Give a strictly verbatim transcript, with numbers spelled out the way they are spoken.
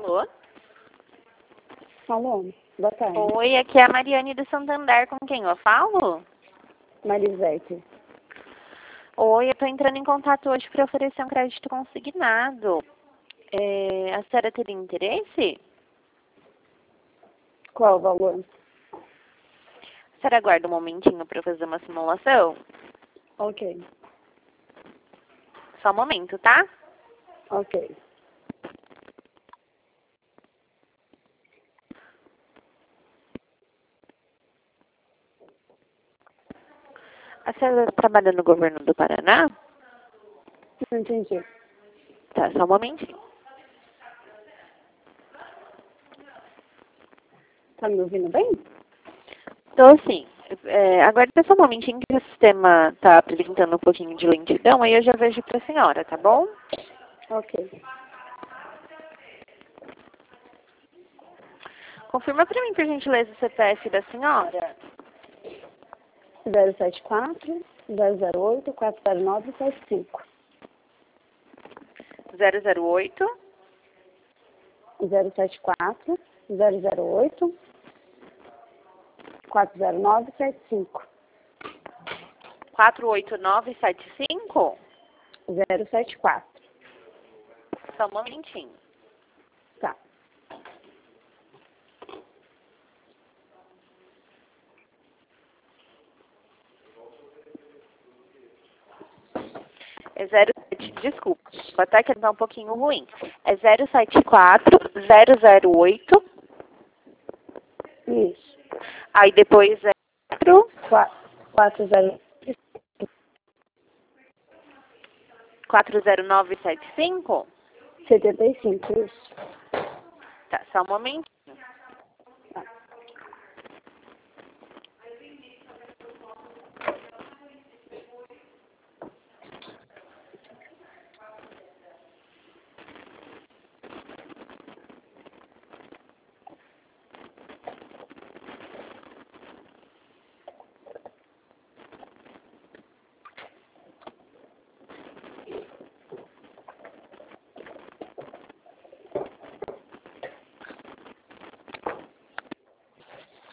Alô? Alô, boa tarde. Oi, aqui é a Mariane do Santander, com quem eu falo? Marisete. Oi, eu estou entrando em contato hoje para oferecer um crédito consignado. É, a senhora teria interesse? Qual o valor? A senhora aguarda um momentinho para fazer uma simulação? Ok, Só um momento, tá? ok. A senhora trabalha no governo do Paraná? Não entendi. Tá, só um momentinho. Tá me ouvindo bem? Tô sim. É, aguarda só um momentinho que o sistema está apresentando um pouquinho de lentidão, aí eu já vejo para a senhora, tá bom? Ok. Confirma para mim, por gentileza, o C P F da senhora. zero sete quatro, zero zero oito, quatro zero nove, sete cinco. zero zero oito, zero sete quatro, zero zero oito, quatro zero nove, sete cinco. quatro oito nove sete cinco. zero sete quatro. Só um momentinho. Tá. É zero sete, desculpa, até que tá um pouquinho ruim. É zero sete quatro, zero zero oito, Isso. aí depois é quatro zero quatro zero nove sete cinco. setenta e cinco, isso. Tá, só um momento.